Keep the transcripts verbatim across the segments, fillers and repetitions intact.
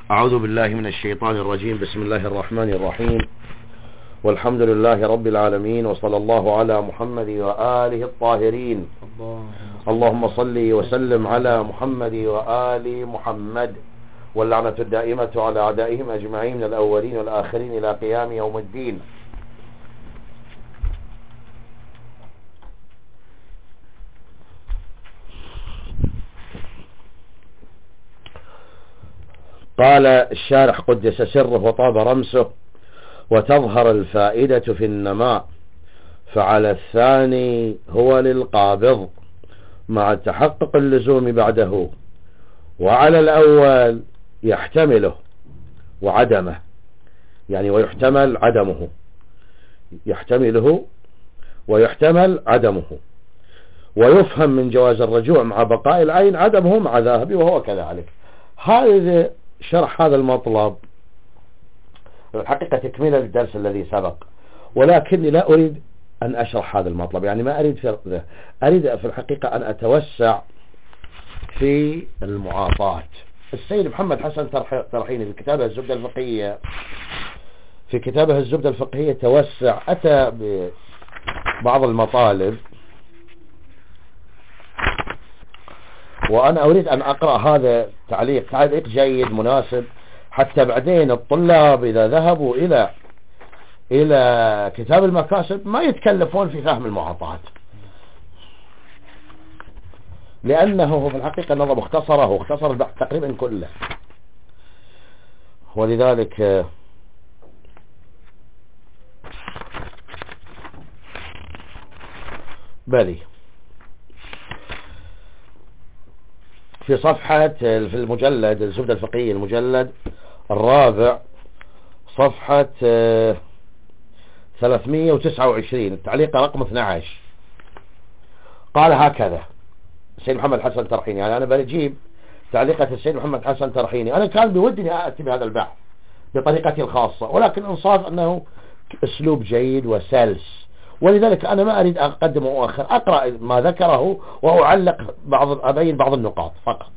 أعوذ بالله من الشيطان الرجيم. بسم الله الرحمن الرحيم، والحمد لله رب العالمين، وصلى الله على محمد وآله الطاهرين. اللهم صل وسلم على محمد وآل محمد، واللعنة الدائمة على أعدائهم أجمعين من الأولين والآخرين إلى قيام يوم الدين. قال الشارح قدس سره وطاب رمسه: وتظهر الفائدة في النماء، فعلى الثاني هو للقابض مع تحقق اللزوم بعده، وعلى الأول يحتمله وعدمه، يعني ويحتمل عدمه، يحتمله ويحتمل عدمه، ويفهم من جواز الرجوع مع بقاء العين عدمه مع ذاهبه، وهو كذلك. هذا شرح هذا المطلب الحقيقة تكملة للدرس الذي سبق، ولكني لا أريد أن أشرح هذا المطلب، يعني ما أريد في أريد في الحقيقة أن أتوسع في المعاطاة. السيد محمد حسن ترحيني في كتابه الزبدة الفقهية في كتابه الزبدة الفقهية توسع، أتى ببعض المطالب، وأنا أريد أن أقرأ هذا تعليق تعليق جيد مناسب، حتى بعدين الطلاب إذا ذهبوا إلى إلى كتاب المكاسب ما يتكلفون في فهم المعاطاة، لأنه في الحقيقة نظم اختصره واختصر البحث تقريبا كله. ولذلك بلي في صفحة في المجلد الزبدة الفقهية المجلد الرابع صفحة ثلاثمئة وتسعة وعشرين التعليق رقم اثني عشر قال هكذا السيد محمد حسن ترحيني. يعني أنا بجيب تعليقة السيد محمد حسن ترحيني، أنا كان بودني أأتي بهذا البحث بطريقتي الخاصة، ولكن انصاف أنه أسلوب جيد وسلس، ولذلك أنا ما أريد أقدم وأخر، أقرأ ما ذكره وأعلق بعض أبين بعض النقاط فقط،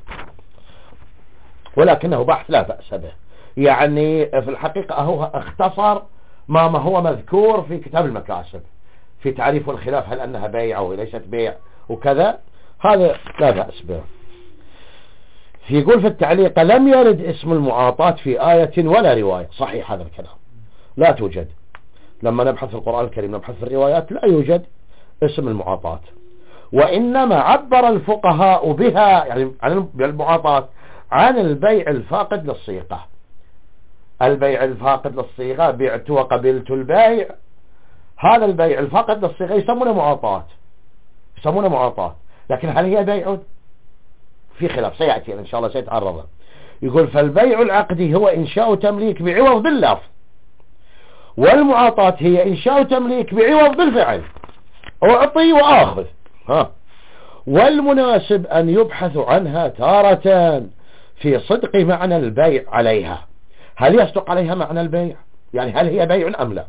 ولكنه بحث لا بأس به. يعني في الحقيقة هو اختصر ما ما هو مذكور في كتاب المكاسب في تعريف الخلاف، هل أنها بيع أو ليست بيع وكذا، هذا لا بأس به. يقول في التعليق: لم يرد اسم المعاطاة في آية ولا رواية. صحيح هذا الكلام، لا توجد. لما نبحث في القرآن الكريم نبحث في الروايات لا يوجد اسم المعاطاة، وإنما عبر الفقهاء بها، يعني عن المعاطاة، عن البيع الفاقد للصيغة. البيع الفاقد للصيغة، بعت وقبلت البيع، هذا البيع الفاقد للصيغة يسمونه معاطاة، يسمونه معاطاة، لكن هل هي بيع؟ في خلاف سيأتي إن شاء الله سيتعرض. يقول: فالبيع العقدي هو إنشاء تمليك بعوض باللفظ، والمعاطاة هي إنشاء تمليك بعوض بالفعل، أعطي وآخذ. ها والمناسب أن يبحث عنها تارة في صدق معنى البيع عليها، هل يصدق عليها معنى البيع، يعني هل هي بيع أم لا،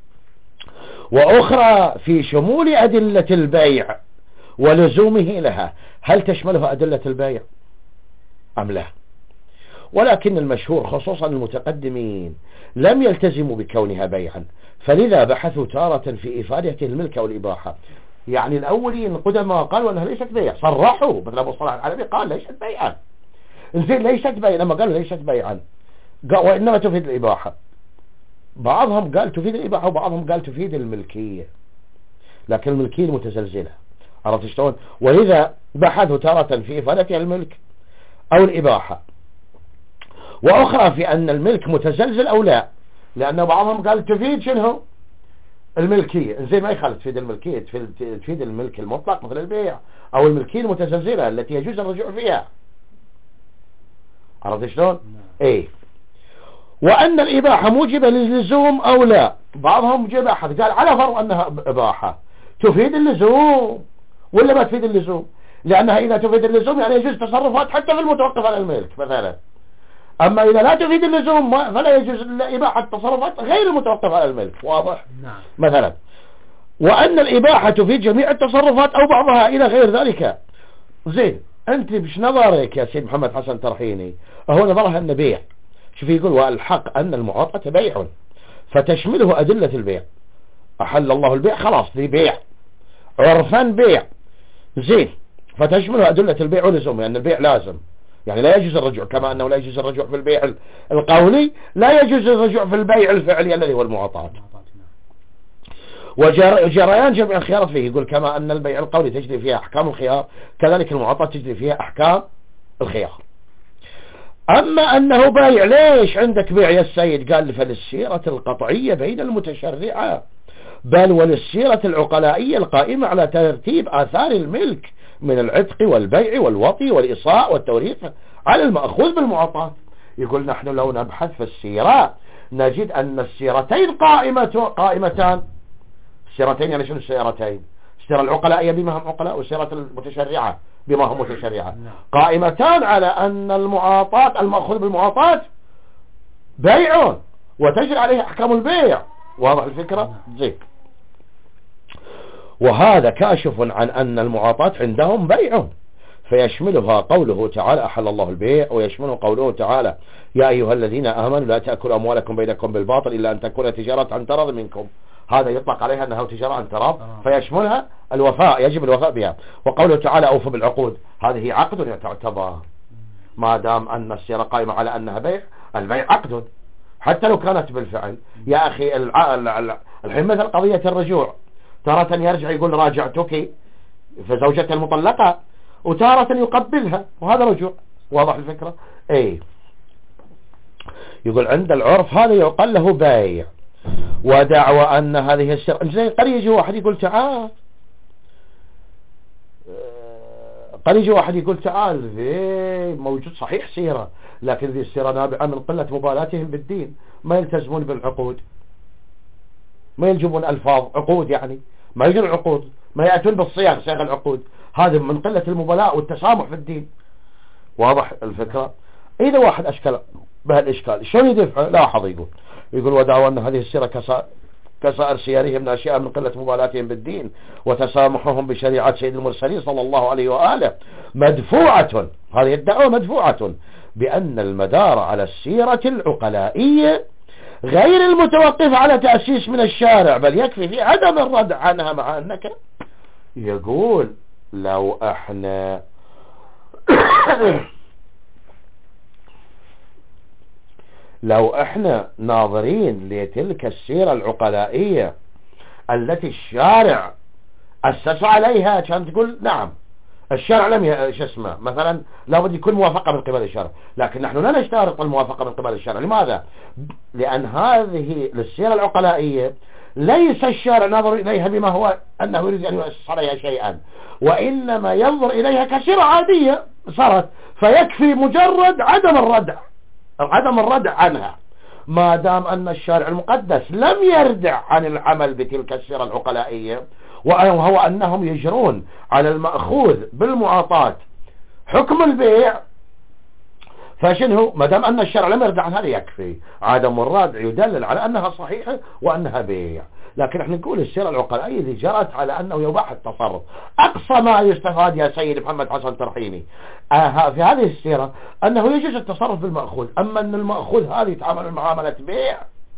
وأخرى في شمول أدلة البيع ولزومه لها، هل تشملها أدلة البيع أم لا. ولكن المشهور خصوصا المتقدمين لم يلتزموا بكونها بيعا، فلذا بحثوا تارة في إفادة الملك أو الإباحة. يعني الأولين قدما قالوا أنها ليست بيع، صرحوا، مثل أبو صلاح العلبي قال ليست بيعا، إنزين ليست بيعا، لما قالوا ليست بيعا وإنما تفيد الإباحة. بعضهم قال تفيد الإباحة وبعضهم قال تفيد الملكية، لكن الملكية متزلزلة، عرفت شلون؟ ولذا بحثوا تارة في إفادة الملك أو الإباحة، وأخرى في أن الملك متزلزل أو لا، لأن بعضهم قال تفيد شنو الملكية، زي ما يخالف تفيد الملكية، تفيد, تفيد الملك المطلق مثل البيع، أو الملكية المتزلزلة التي يجوز الرجوع فيها، عرفت شلون؟ ايه. وأن الإباحة موجبة للزوم أو لا، بعضهم جاب أحد قال على فرض أنها إباحة تفيد اللزوم ولا ما تفيد اللزوم، لأنها إذا تفيد اللزوم يعني يجوز تصرفات حتى في المتوقف على الملك مثلا، أما إذا لا تفيد اللزوم فلا يجوز إباحة التصرفات غير المتوقف على الملك. واضح؟ نعم. مثلا وأن الإباحة تفيد جميع التصرفات أو بعضها إلى غير ذلك. زين، أنت بش نظرك يا سيد محمد حسن ترحيني، هو نظرها أن بيع، شوف يقول والحق أن المعاطاة بيع فتشمله أدلة البيع. أحل الله البيع، خلاص دي بيع عرفا بيع زين، فتشمله أدلة البيع ولزوم، لأن يعني البيع لازم، يعني لا يجوز الرجوع، كما أنه لا يجوز الرجوع في البيع القولي لا يجوز الرجوع في البيع الفعلي الذي هو المعاطاة. وجريان جميع الخيارات فيه، يقول كما أن البيع القولي تجري فيها أحكام الخيار كذلك المعاطاة تجري فيها أحكام الخيار. أما أنه بايع، ليش عندك بيع يا السيد؟ قال فللسيرة القطعية بين المتشرعة بل وللسيرة العقلائية القائمة على ترتيب آثار الملك من العتق والبيع والوطي والإصاء والتوريث على المأخوذ بالمعاطاة. يقول نحن لو نبحث في السيرة نجد أن السيرتين قائمة قائمتان. السيرتين يعني شنو السيرتين؟ السيرة العقلائية بما هم عقلاء، والسيرة المتشرعة بما هم متشرعة، قائمتان على أن المعاطاة المأخوذ بالمعاطاة بيع وتجري عليه أحكام البيع. واضح الفكرة؟ زين. وهذا كاشف عن أن المعاطاة عندهم بيع، فيشملها قوله تعالى أحل الله البيع، ويشمله قوله تعالى يا أيها الذين آمنوا لا تأكلوا أموالكم بينكم بالباطل إلا أن تكون تجارة عن تراض منكم. هذا يطلق عليها أنها تجارة عن تراض، فيشملها الوفاء، يجب الوفاء بها. وقوله تعالى أوفوا بالعقود، هذه عقد تعتبر، ما دام أن السيرة قائمة على أنها بيع، البيع عقد حتى لو كانت بالفعل. يا أخي الحين مثل قضية الرجوع، تارة يرجع يقول راجعتك فزوجته المطلقة، وتارة يقبلها، وهذا رجوع. واضح الفكرة؟ اي يقول عند العرف هذا يقال له بايع. ودعوى أن هذه السيرة، زي قد يجي واحد يقول تعال، قد يجي واحد يقول تعال ذي موجود صحيح سيرة، لكن ذي السيرة نابعة من قلة مبالاتهم بالدين، ما يلتزمون بالعقود، ما يلجمون ألفاظ عقود، يعني ما يجون العقود، ما يأتون بالصيغ صيغ العقود، هذا من قلة المبالاة والتسامح في الدين. واضح الفكرة؟ إذا واحد أشكال بهالإشكال شلون يدفع؟ لاحظ يقول يقول ودعوا أن هذه السيرة كسائر سيارهم ناشئة من قلة مبالاتهم بالدين وتسامحهم بشريعة سيد المرسلين صلى الله عليه وآله مدفوعة، هذه الدعوة مدفوعة بأن المدار على السيرة العقلائية غير المتوقف على تأسيس من الشارع، بل يكفي في عدم الردع عنها. مع أنك يقول لو احنا لو احنا ناظرين لتلك السيرة العقلائية التي الشارع أسس عليها، كان تقول نعم الشارع لم يسمى مثلا لابد يكون موافقة من قبل الشارع، لكن نحن لا نشترط الموافقة من قبل الشارع. لماذا؟ لأن هذه للسيرة العقلائية ليس الشارع نظر إليها بما هو أنه يريد أن يؤسس عليها شيئا، وإنما ينظر إليها كسيرة عادية صارت، فيكفي مجرد عدم الردع عدم الردع عنها، ما دام أن الشارع المقدس لم يردع عن العمل بتلك السيرة العقلائية، وهو أنهم يجرون على المأخوذ بالمعاطاة حكم البيع. فشنه ما دام أن الشرع لم يردع عنها يكفي عدم الردع يدلل على أنها صحيحة وأنها بيع. لكن احنا نقول السيرة العقلائية اللي جرت على أنه يباح التصرف. أقصى ما يستفاد يا سيد محمد حسن ترحيمي آه في هذه السيرة أنه يجوز التصرف بالمأخوذ، أما أن المأخوذ هذه يتعامل معاملة بيع،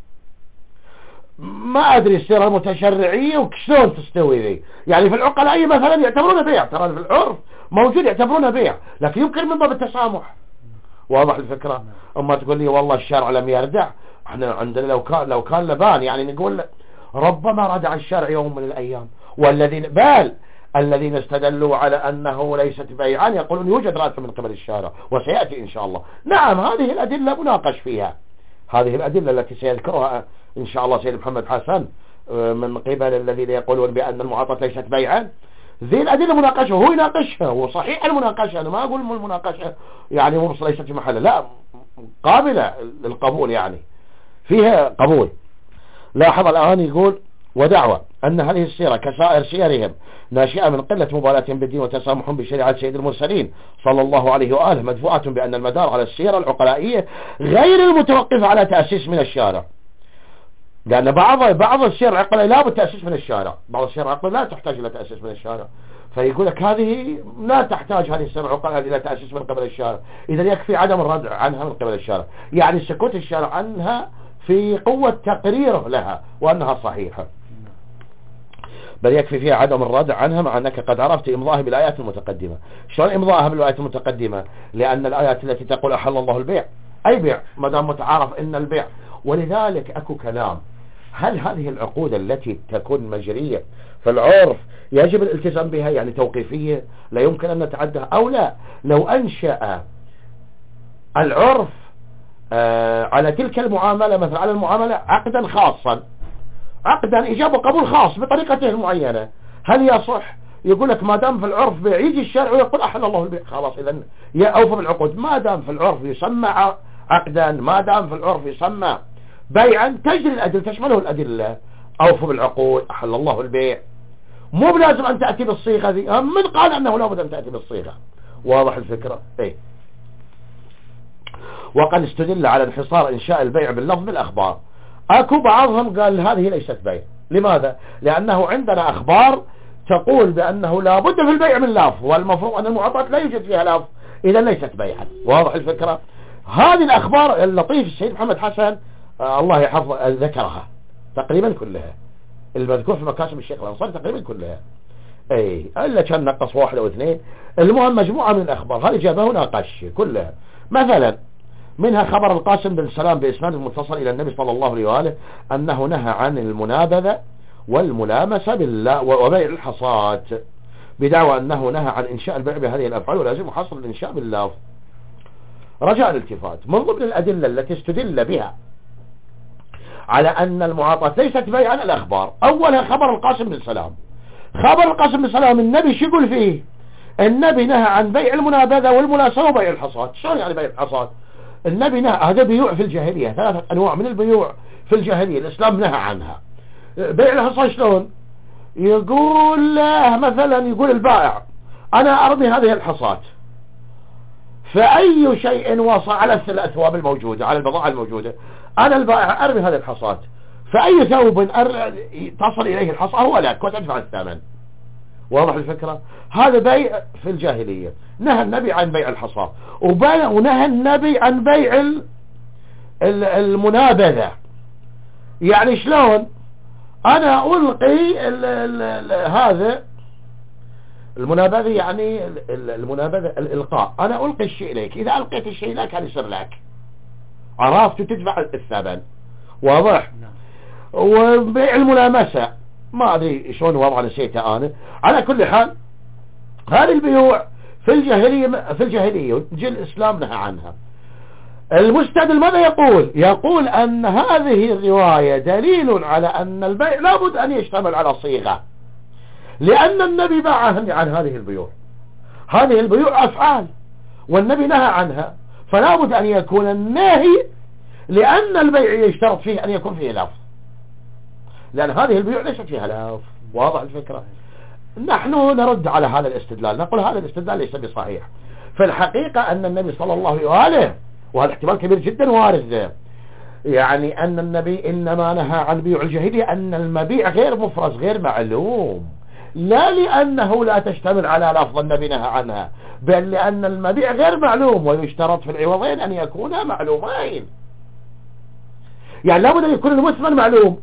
ما أدري السيرة المتشرعية وشلون تستوي ذي. يعني في العقلائية مثلا يعتبرونه بيع، ترى في العرف موجود يعتبرونه بيع، لكن يمكن من باب التسامح. واضح الفكرة؟ أما تقول لي والله الشرع لم يردع، احنا عندنا لو كان لو كان لبان، يعني نقول ربما ردع الشرع يوم من الأيام، والذين بل الذين استدلوا على أنه ليست بيعا يقولون يوجد رادع من قبل الشارع، وسيأتي إن شاء الله. نعم هذه الأدلة مناقش فيها، هذه الأدلة التي سيذكرها إن شاء الله سيد محمد حسن من قبل الذين يقولون بأن المعاطاة ليست بيعا، ذي الأدلة مناقشة، هو يناقشها، وصحيح المناقشة، أنا ما أقول المناقشة يعني مو ليست في محلها، لا قابلة للقبول، يعني فيها قبول. لاحظ الآن يقول ودعوى أن هذه السيرة كسائر سيرهم ناشئة من قلة مبالاتهم بالدين وتسامحهم بشريعة سيد المرسلين صلى الله عليه وآله مدفوعة بأن المدار على السيرة العقلائية غير المتوقف على تأسيس من الشارع، لأن بعض بعض السير العقلية لا بالتأسيس من الشارع، بعض السير العقلية لا تحتاج إلى تأسيس من الشارع. فيقول لك هذه لا تحتاج هذه السبع عقود إلى تأسيس من قبل الشارع، إذا يكفي عدم الردع عنها من قبل الشارع، يعني سكوت الشارع عنها في قوة تقريره لها وأنها صحيحة، بل يكفي فيها عدم الردع عنها، مع أنك قد عرفت إمضاها بالآيات المتقدمة. شلون إمضاها بالآيات المتقدمة؟ لأن الآيات التي تقول أحل الله البيع، أي بيع ما دام متعارف إن البيع، ولذلك أكو كلام هل هذه العقود التي تكون مجرية في العرف يجب الالتزام بها، يعني توقيفية لا يمكن أن نتعدها، أو لا لو أنشأ العرف آه على تلك المعاملة مثلا على المعاملة عقدا خاصا، عقدا إيجاب وقبول خاص بطريقته المعينة، هل يصح؟ يقول لك ما دام في العرف بيع، يجي الشارع ويقول أحل الله البيع، خلاص إذا يأوفى بالعقود. ما دام في العرف يسمى عقدا، ما دام في العرف يسمى بيعا، تجري الأدلة تشمله الأدلة، أوفوا بالعقود، أحل الله البيع، مو بلازم أن تأتي بالصيغة ذي. من قال أنه لا بد أن تأتي بالصيغة؟ واضح الفكرة؟ إيه. وقد استدل على انحصار إنشاء البيع باللفظ بالأخبار. أكو بعضهم قال هذه ليست بيع. لماذا؟ لأنه عندنا أخبار تقول بأنه لا بد في البيع من لفظ، والمفروض أن المعطات لا يوجد فيها لفظ، إذا ليست بيعا. واضح الفكرة؟ هذه الأخبار اللطيف السيد محمد حسن آه الله يحفظ ذكرها تقريبا كلها، المذكور في مكاسب الشيخ الأنصاري تقريبا كلها، اي الا كان نقص واحد او اثنين. المهم مجموعة من الأخبار هذه جابها وناقش كلها. مثلا منها خبر القاسم بن سلام بإسناد المتصل إلى النبي صلى الله عليه وآله أنه نهى عن المنابذة والملامسة بالله وبيع الحصاد، بدعوى أنه نهى عن إنشاء البيع بهذه الأفعال ولازم حصر الإنشاء بالله. رجاء الالتفات، من ضمن الأدلة التي استدل بها على أن المعاطاة ليست بيعا الأخبار. أولها خبر القاسم بن سلام. خبر القاسم بن سلام النبي شو يقول فيه؟ النبي نهى عن بيع المنابذة والملاسمة وبيع الحصاد. شلون يعني بيع الحصاد؟ النبي نهى، هذا بيوع في الجاهلية، ثلاثة أنواع من البيوع في الجاهلية الإسلام نهى عنها. بيع الحصاد شلون؟ يقول له مثلا، يقول البائع أنا أرمي هذه الحصاد، فأي شيء وصل على الأثواب الموجودة على البضاعة الموجودة، أنا البائع أرمي هذه الحصاد، فأي ثوب أر... تصل إليه الحصى هو لك وتدفع الثمن. واضح الفكرة؟ هذا بيع في الجاهلية، نهى النبي عن بيع الحصى، ونهى النبي عن بيع المنابذة. يعني شلون؟ أنا ألقي ال ال ال هذا المنابذة، يعني المنابذة الإلقاء، أنا ألقي الشيء إليك، إذا ألقيت الشيء لك هذا يصير لك، عرفت، تدفع الثمن. واضح؟ وبيع الملامسة ما أدري شلون وضع نسيته أنا. على كل حال هذه البيوع في الجاهلية في الجاهلية جل الإسلام نهى عنها. المستدل ماذا يقول؟ يقول أن هذه الرواية دليل على أن البيع لابد أن يشتمل على صيغة، لأن النبي باع عن هذه البيوع. هذه البيوع أفعال والنبي نهى عنها، فلا بد أن يكون النهي لأن البيع يشترط فيه أن يكون فيه لفظ، لأن هذه البيوع ليست فيها لفظ. واضح الفكرة؟ نحن نرد على هذا الاستدلال، نقول هذا الاستدلال ليس بصحيح. في الحقيقة أن النبي صلى الله عليه وآله، وهذا احتمال كبير جدا وارد، يعني أن النبي إنما نهى عن بيع الجاهلية أن المبيع غير مفرز غير معلوم، لا لأنه لا تشتمل على لفظ النبي نهى عنها، بل لأن المبيع غير معلوم ويشترط في العوضين أن يكونا معلومين. يعني لابد أن يكون المثمن معلوم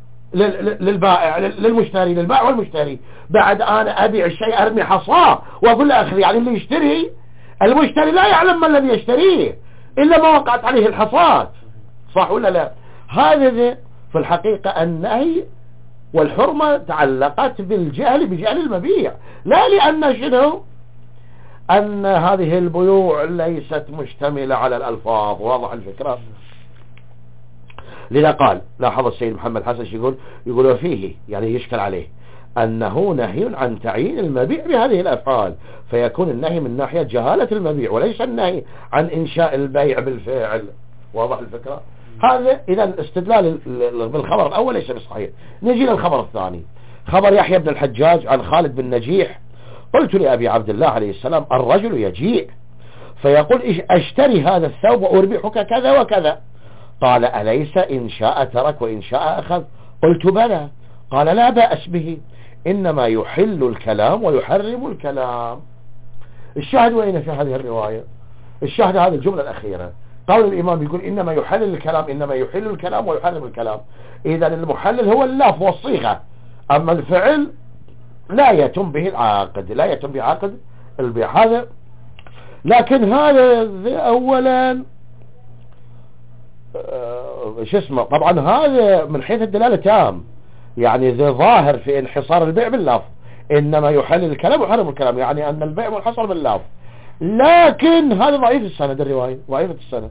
للبائع للمشتري، للبائع والمشتري. بعد أنا أبيع الشيء أرمي حصاه وأقول له أخذ، يعني اللي يشتري المشتري لا يعلم ما الذي يشتريه إلا ما وقعت عليه الحصاد، صح ولا لا؟ هذا في الحقيقة النهي والحرمة تعلقت بالجهل بجهل المبيع، لا لأن شنو أن هذه البيوع ليست مشتملة على الألفاظ. واضح الفكرة؟ لذا قال، لاحظ السيد محمد حسن يقول يقول فيه يعني يشكل عليه أنه نهي عن تعيين المبيع بهذه الأفعال، فيكون النهي من ناحية جهالة المبيع وليس النهي عن إنشاء البيع بالفعل. واضح الفكرة؟ هذا إذا الاستدلال بالخبر الأول ليس بصحيح. نجي للخبر الثاني، خبر يحيى بن الحجاج عن خالد بن نجيح: قلت لأبي عبد الله عليه السلام: الرجل يجيء فيقول أشتري هذا الثوب وأربحك كذا وكذا، قال أليس إن شاء ترك وإن شاء أخذ؟ قلت بلى. قال لا بأس به إنما يحل الكلام ويحرم الكلام. الشاهد وين في هذه الرواية؟ الشاهد هذه الجملة الأخيرة، قول الإمام يقول إنما يحلل الكلام، إنما يحل الكلام ويحرم الكلام. إذا المحلل هو اللفظ والصيغة، أما الفعل لا يتم به العقد، لا يتم به عقد البيع هذا. لكن هذا أولا شو اسمه، طبعا هذا من حيث الدلالة تام، يعني ذي ظاهر في انحصار البيع باللفظ، إنما يحلل الكلام ويحرم الكلام، يعني أن البيع منحصر باللفظ. لكن هذا ضعيف السند، الرواية ضعيفة السند،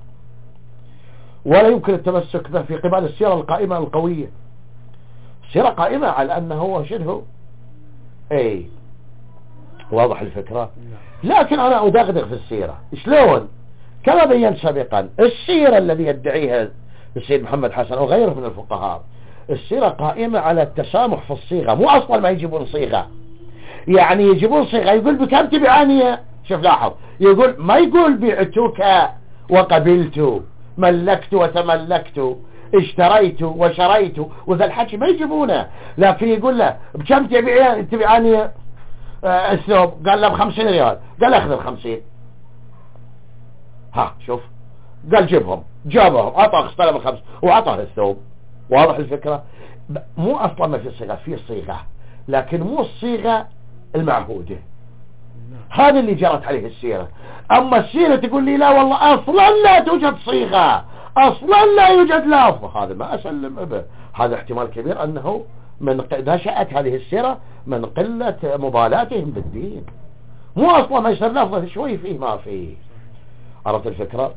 ولا يمكن التمسك به في قبال السيرة القائمة القوية. السيرة قائمة على أنه هو شنه اي واضح الفكرة. لكن أنا أدغدغ في السيرة شلون؟ كما بيّن سابقا، السيرة الذي يدعيها السيد محمد حسن أو غيره من الفقهاء، السيرة قائمة على التسامح في الصيغة، مو أصلا ما يجيبون صيغة، يعني يجيبون صيغة يقول بكم تبيعانية. شوف لاحظ، يقول ما يقول بعتك وقبلت، ملكت وتملكت، اشتريت وشريت، وذا الحكي ما يجيبونه. لكن يقول له بكم تبيعانية الثوب؟ قال له بخمسين ريال، قال اخذ الخمسين. ها شوف، قال جيبهم، جابهم، عطى استلم الخمس وعطاه الثوب. واضح الفكرة؟ مو اصلا ما في صيغة، في صيغة لكن مو الصيغة المعهودة. هذا اللي جرت عليه السيرة. اما السيرة تقول لي لا والله اصلا لا توجد صيغة، اصلا لا يوجد لفظ، هذا ما اسلم به. هذا احتمال كبير انه من نشأت هذه السيرة من قلة مبالاتهم بالدين، مو اصلا ما يصير لفظ شوي فيه ما فيه. عرفت الفكرة؟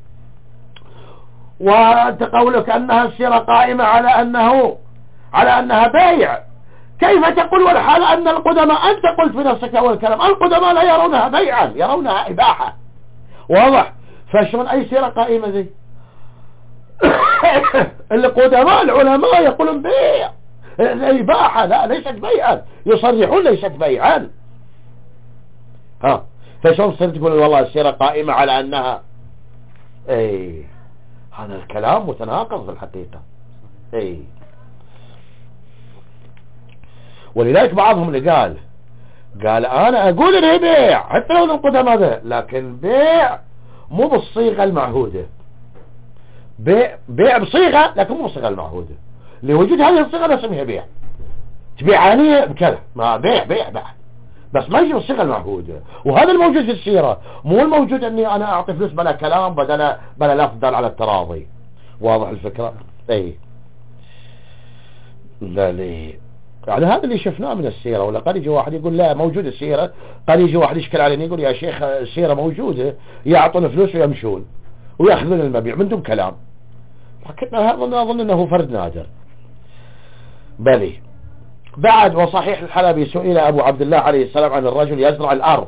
وانت قولك انها السيرة قائمة على انه على انها بيع، كيف تقول والحال ان القدماء، انت قلت في نفسك اول كلام القدماء لا يرونها بيعا، يرونها اباحة. واضح؟ فشون اي سيرة قائمة ذي؟ القدماء العلماء يقولون بيع الاباحة، لا ليست بيعا، يصرحون ليست بيعا. ها فشون صرت تقول والله السيرة قائمة على انها اي؟ هذا الكلام متناقض في الحقيقة. اي ولذلك بعضهم اللي قال قال انا اقول انه بيع حتى لو ننقدها ماذا، لكن بيع مو بالصيغة المعهودة، بيع, بيع بصيغة لكن مو بالصيغة المعهودة. لوجود هذه الصيغة نسميها بيع، تبيعانية بكذا، ما بيع بيع بعد، بس ما يجي بالصيغة المعهودة. وهذا الموجود في السيرة، مو الموجود اني انا اعطي فلوس بلا كلام بدل بلا لفظ دال على التراضي. واضح الفكرة؟ اي لا لي يعني هذا اللي شفناه من السيرة. ولا قد يجي واحد يقول لا موجود السيرة، قد يجي واحد يشكل علينا يقول يا شيخ السيرة موجودة، يعطون فلوس ويمشون ويأخذون المبيع من دون كلام. لكن هذا أظن أنه فرد نادر. بلي بعد وصحيح الحلبي سئل أبو عبد الله عليه السلام عن الرجل يزرع الأرض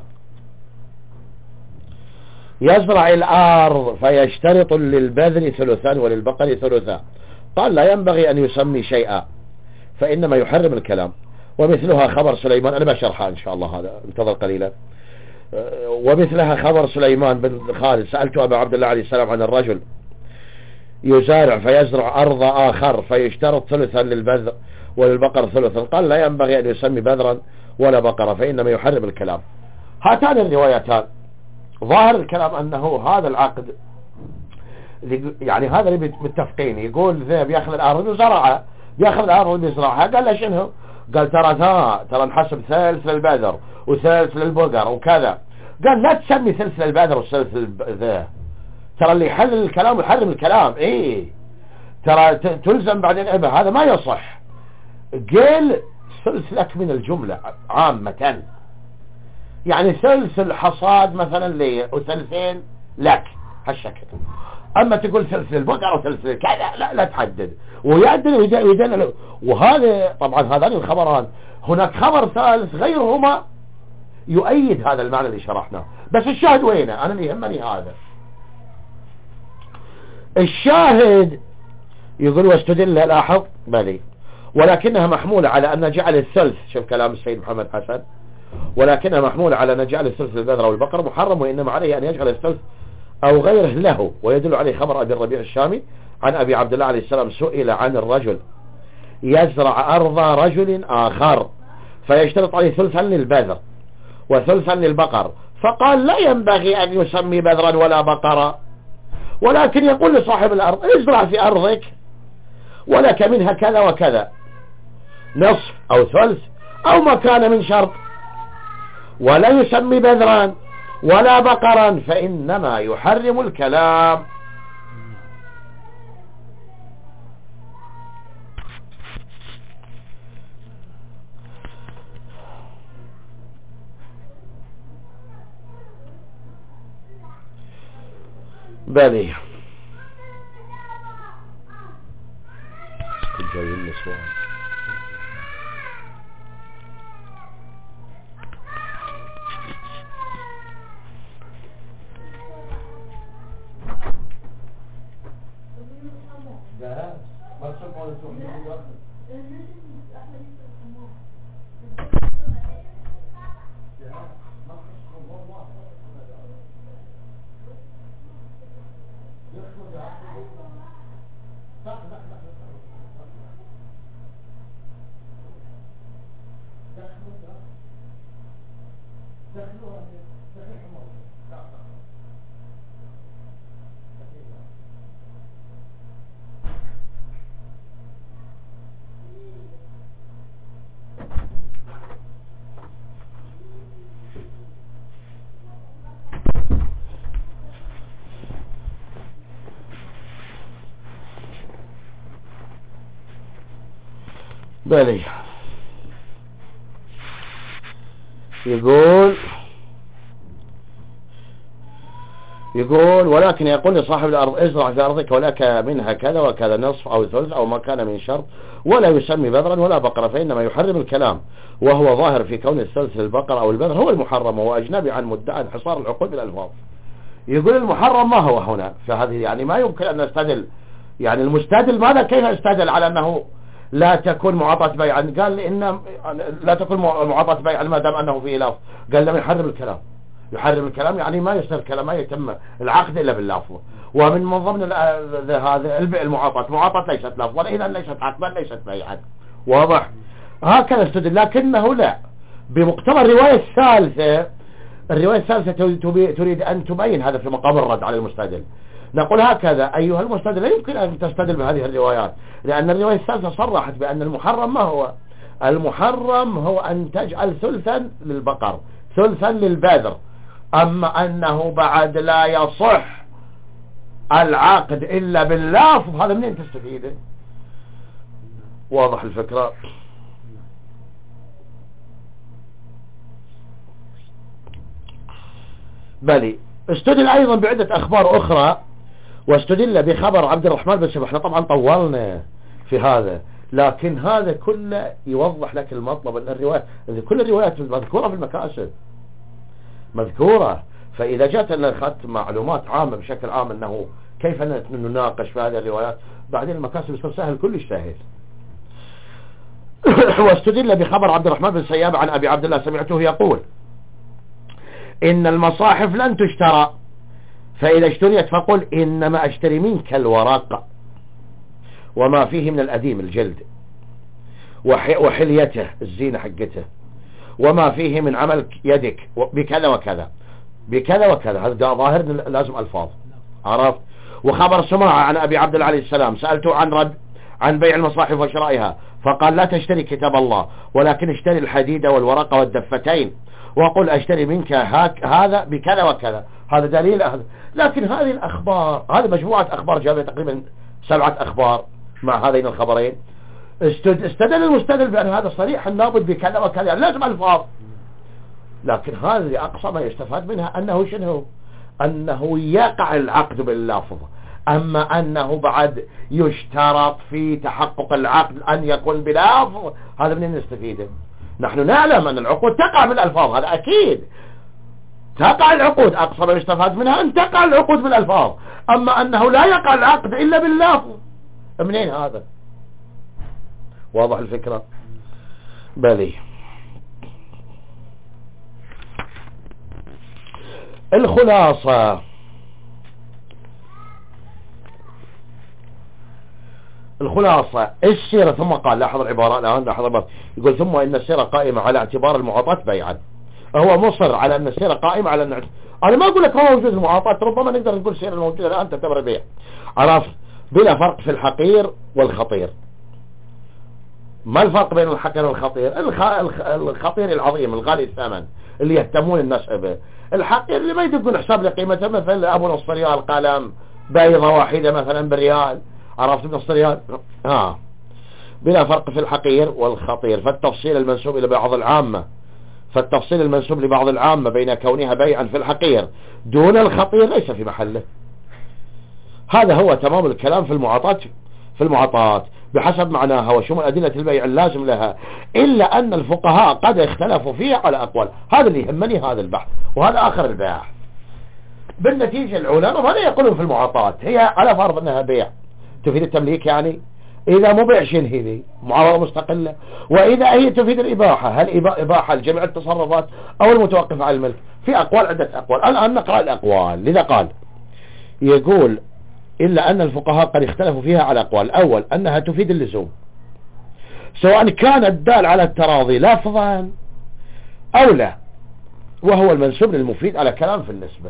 يزرع الأرض فيشترط للبذر ثلثان وللبقر ثلثان، قال لا ينبغي أن يسمي شيئا فإنما يحرم الكلام. ومثلها خبر سليمان، أنا بشرحها إن شاء الله، هذا انتظر قليلا. ومثلها خبر سليمان بن خالد سألت أبا عبد الله عليه السلام عن الرجل يزارع فيزرع أرض آخر فيشترط ثلثا للبذر وللبقر ثلثا، قال لا ينبغي أن يسمي بذرا ولا بقرة فإنما يحرم الكلام. هاتان الروايتان ظاهر الكلام أنه هذا العقد يعني هذا اللي متفقين، يقول ذا بياخذ الأرض وزرعها، بياخذ الأرض ويزرعها، قال له شنو؟ قال ترى ذا ترى نحسب ثلث للبذر وثلث للبقر وكذا. قال لا تسمي ثلث للبذر وثلث ذا، ترى اللي يحلل الكلام ويحرم الكلام. ايه ترى تلزم بعدين ابه، هذا ما يصح. قال ثلث لك من الجملة عامة، يعني ثلث الحصاد مثلا لي وثلثين لك هالشكل. اما تقول ثلث للبقر وثلث كذا لا لا تحدد ويعدل ويدل. وهذا طبعا هذان الخبران، هناك خبر ثالث غيرهما يؤيد هذا المعنى اللي شرحناه. بس الشاهد وينه؟ انا اللي يهمني هذا الشاهد. يقول واستدل لاحظ بلي ولكنها محمولة على أن جعل الثلث، شوف كلام السيد محمد حسن، ولكنها محمولة على أن جعل الثلث للبذر والبقر محرم، وإنما عليه أن يجعل الثلث أو غيره له. ويدل عليه خبر أبي الربيع الشامي عن أبي عبد الله عليه السلام سئل عن الرجل يزرع أرض رجل آخر فيشترط عليه ثلثا للبذر وثلثا للبقر، فقال لا ينبغي أن يسمي بذرا ولا بقرا، ولكن يقول لصاحب الأرض ازرع في أرضك ولك منها كذا وكذا، نصف أو ثلث أو ما كان من شرط، ولا يسمي بذرا ولا بقرا، فإنما يحرم الكلام. بلي جاي النسوان ده بس قالوا بلي يقول يقول ولكن يقول لصاحب الأرض ازرع في أرضك ولك منها كذا وكذا، نصف أو ثلث أو ما كان من شرط، ولا يسمي بذرا ولا بقرة، فإنما يحرم الكلام، وهو ظاهر في كون الثلث للبقرة أو البذر هو المحرم، وهو أجنبي عن مدعى انحصار العقول بالألفاظ. يقول المحرم ما هو هنا، فهذه يعني ما يمكن أن نستدل، يعني المستدل ماذا كيف يستدل على أنه لا تكون معاطاة بيعا؟ قال إن لا تكون معاطاة بيعا ما دام أنه في إلاف، قال لم يحرم الكلام. يحرم الكلام يعني ما يصير الكلام، ما يتم العقد إلا باللفظ، ومن من ضمن هذا المعاطاة، معاطاة ليست لفظا إذا ليست عقدا ليست بيعا، واضح؟ هكذا استدل، لكنه لا، بمقتضى الرواية الثالثة. الرواية الثالثة تريد أن تبين هذا في مقام الرد على المستدل. نقول هكذا أيها المستدل، لا يمكن أن تستدل بهذه الروايات، لأن الرواية الثالثة صرحت بأن المحرم ما هو؟ المحرم هو أن تجعل ثلثا للبقر ثلثا للبذر، أما أنه بعد لا يصح العقد إلا باللفظ، هذا منين تستفيده؟ واضح الفكرة؟ بلي استدل أيضا بعدة أخبار أخرى، واستدل بخبر عبد الرحمن بن سبح. احنا طبعا طولنا في هذا، لكن هذا كله يوضح لك المطلب أن الروايات، كل الروايات مذكورة في المكاسب مذكورة، فإذا جاءت لنا أخذت معلومات عامة بشكل عام أنه كيف نناقش في هذه الروايات، بعدين المكاسب يصير سهل كلش سهل. واستدل بخبر عبد الرحمن بن سياب عن أبي عبد الله سمعته يقول إن المصاحف لن تشترى، فإذا اشتريت فقل إنما أشتري منك الورق وما فيه من الأديم الجلد وحليته الزينة حقته، وما فيه من عمل يدك بكذا وكذا بكذا وكذا، هذا ظاهر لازم ألفاظ، عرفت؟ وخبر سماعة عن أبي عبد الله عليه السلام سألته عن رد عن بيع المصاحف وشرائها، فقال لا تشتري كتاب الله ولكن اشتري الحديد والورق والدفتين، وقل أشتري منك هذا بكذا وكذا، هذا دليل أهل. لكن هذه الأخبار، هذه مجموعة أخبار جابها تقريبا سبعة أخبار مع هذين الخبرين، استدل المستدل بأن هذا صريح النابض بكذا وكذا، يعني لازم ألفاظ، لكن هذه أقصى ما يستفاد منها أنه شنو؟ أنه يقع العقد باللفظ، أما أنه بعد يشترط في تحقق العقد أن يكون بلفظ، هذا منين نستفيده؟ نحن نعلم أن العقود تقع بالألفاظ، هذا أكيد تقع العقود، أقصى ما يستفاد منها أن تقع العقود بالألفاظ، أما أنه لا يقع العقد إلا باللفظ، منين هذا؟ واضح الفكرة؟ بلي الخلاصة الخلاصة السيرة، ثم قال لاحظ العبارة الآن، لاحظ العبارة يقول ثم إن السيرة قائمة على اعتبار المعاطاة بيعا. هو مصر على أن السيرة قائمة على أن، أنا ما أقول لك هو موجود المعاطاة، ربما نقدر نقول السيرة الموجودة الآن تعتبر بيع، عرفت؟ بلا فرق في الحقير والخطير. ما الفرق بين الحقير والخطير؟ الخ... الخ... الخطير العظيم الغالي الثمن اللي يهتمون الناس به، الحقير اللي ما يدقون حساب لقيمته، مثل أبو نص ريال قلم، بيضة واحدة مثلا بريال، عرفت؟ نص ريال. ها بلا فرق في الحقير والخطير. فالتفصيل المنسوب إلى بعض العامة فالتفصيل المنسوب لبعض العامة بين كونها بيعا في الحقير دون الخطير ليس في محله. هذا هو تمام الكلام في المعاطاة في المعاطاة بحسب معناها وشمول أدلة البيع اللازم لها، إلا أن الفقهاء قد اختلفوا فيها على أقوال. هذا اللي يهمني هذا البحث، وهذا آخر البيع. بالنتيجة العلماء ماذا يقولون في المعاطاة؟ هي على فرض أنها بيع تفيد التمليك، يعني إذا مو بيع شنو هي؟ معاوضة مستقلة. وإذا هي تفيد الإباحة، هل إباحة لجميع التصرفات أو المتوقفة على الملك؟ في أقوال، عدة أقوال. الآن نقرأ الأقوال. لذا قال يقول إلا أن الفقهاء قد اختلفوا فيها على أقوال. الأول أنها تفيد اللزوم، سواء كان الدال على التراضي لفظا أو لا، وهو المنسوب للمفيد على كلام في النسبة.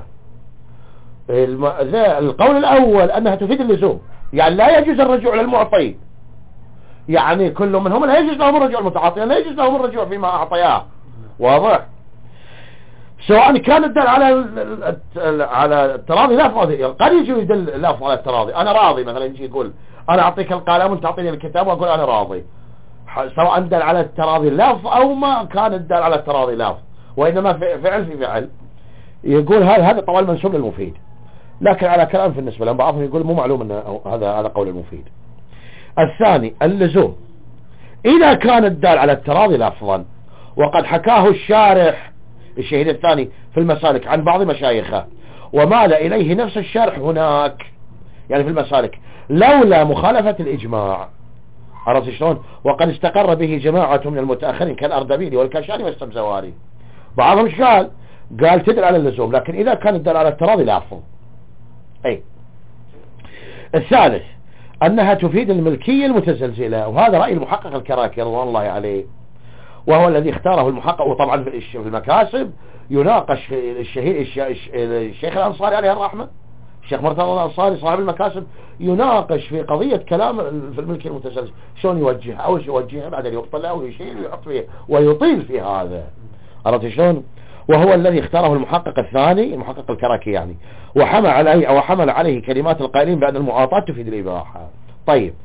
القول الأول أنها تفيد اللزوم، يعني لا يجوز الرجوع للمعطي، يعني كل منهم لا يجوز لهم الرجوع المتعاطي، لا يجوز لهم الرجوع فيما أعطياه. واضح؟ سواء كان الدل على على التراضي لفظي، قد يجي يدل لفظ على التراضي. أنا راضي مثلا، يجي يقول أنا أعطيك القلم وأنت تعطيني الكتاب وأقول أنا راضي، سواء دل على التراضي لفظ أو ما كان الدل على التراضي لفظ، وإنما فعل في فعل. يقول هذا هذا طبعا منسوب للمفيد، لكن على كلام في النسبة، لأن بعضهم يقول مو معلوم أن هذا هذا قول المفيد. الثاني اللزوم، إذا كان الدال على التراضي لفظا، وقد حكاه الشارح الشهيد الثاني في المسالك عن بعض مشايخه، ومال إليه نفس الشارح هناك، يعني في المسالك، لولا مخالفة الإجماع. عرفت شلون؟ وقد استقر به جماعة من المتأخرين كالأردبيلي والكاشاني والسمزواري. بعضهم ايش قال؟ قال تدل على اللزوم، لكن إذا كان الدل على التراضي لفظ. أي. الثالث أنها تفيد الملكية المتزلزلة، وهذا رأي المحقق الكراكي رضوان الله عليه، وهو الذي اختاره المحقق. وطبعا في المكاسب يناقش الشهيد الشيخ الأنصاري عليه الرحمة، الشيخ مرتضى الأنصاري صاحب المكاسب، يناقش في قضية كلام في الملكية المتزلزلة، شلون يوجهها، أو يوجهها بعدين يبطلها ويشيل ويحط فيه ويطيل في هذا. عرفت شلون؟ وهو الذي اختاره المحقق الثاني المحقق الكراكي يعني، وحمل عليه أو حمل عليه كلمات القائلين بأن المعاطاة تفيد الإباحة. طيب.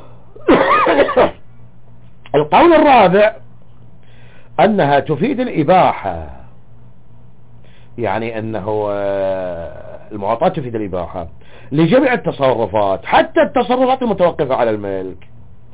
القول الرابع أنها تفيد الإباحة، يعني أنه المعاطاة تفيد الإباحة لجميع التصرفات، حتى التصرفات المتوقفة على الملك.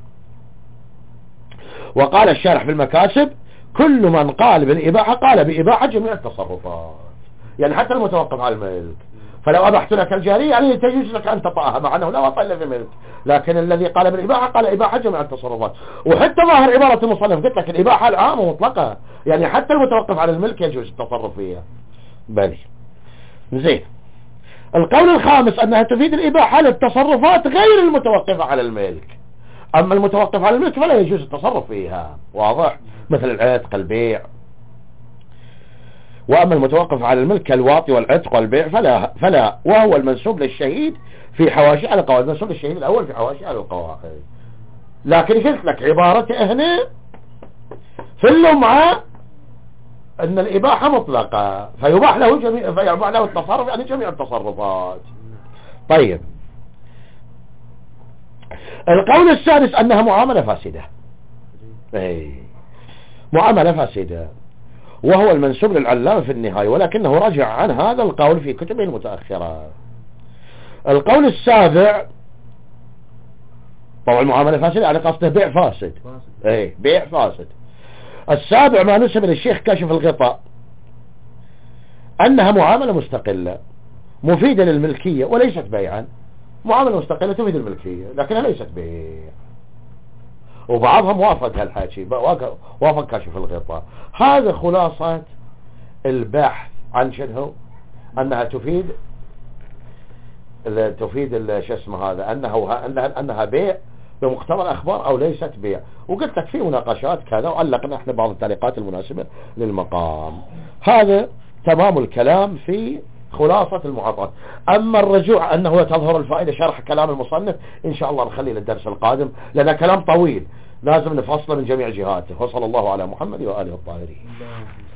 وقال الشارح في المكاسب كل من قال بالإباحة قال بإباحة جميع التصرفات، يعني حتى المتوقف على الملك. فلو أبحت لك الجارية يعني تجوز لك أن تطأها، مع أنه لا وطأ إلا في الملك، لكن الذي قال بالإباحة قال إباحة جميع التصرفات. وحتى ظاهر عبارة المصنف قلت لك الإباحة العامة مطلقة، يعني حتى المتوقف على الملك يجوز التصرف فيها. بلي زين. القول الخامس أنها تفيد الإباحة للتصرفات غير المتوقفة على الملك، أما المتوقف على الملك فلا يجوز التصرف فيها. واضح؟ مثل العتق البيع. وأما المتوقف على الملك كالواطي والعتق والبيع فلا فلا وهو المنسوب للشهيد في حواشي على القواعد، المنسوب للشهيد الأول في حواشي على القواعد. لكن قلت لك عبارته هنا في اللمعة أن الإباحة مطلقة، فيباح له جميع فيباح له التصرف، يعني جميع التصرفات. طيب. القول السادس أنها معاملة فاسدة، أي معاملة فاسدة، وهو المنسوب للعلامة في النهاية، ولكنه رجع عن هذا القول في كتبه المتأخرة. القول السابع طبعا المعاملة فاسدة يعني قصده بيع فاسد، اي بيع فاسد. السابع ما نسب للشيخ كاشف الغطاء أنها معاملة مستقلة مفيدة للملكية وليست بيعا. معاملة مستقلة تفيد الملكية لكنها ليست بيع، وبعضهم وافق هالحكي، وافق كاشف الغطاء. هذا خلاصة البحث عن شنو؟ أنها تفيد تفيد شو اسمه هذا، أنه أنها أنها بيع بمقتضى الأخبار أو ليست بيع. وقلت لك في مناقشات كذا وعلقنا احنا بعض التعليقات المناسبة للمقام. هذا تمام الكلام في خلاصة المعاطات. أما الرجوع أنه تظهر الفائدة شرح كلام المصنف إن شاء الله نخليه للدرس القادم، لأن كلام طويل لازم نفصله من جميع جهاته. وصلى الله على محمد وآله الطاهرين.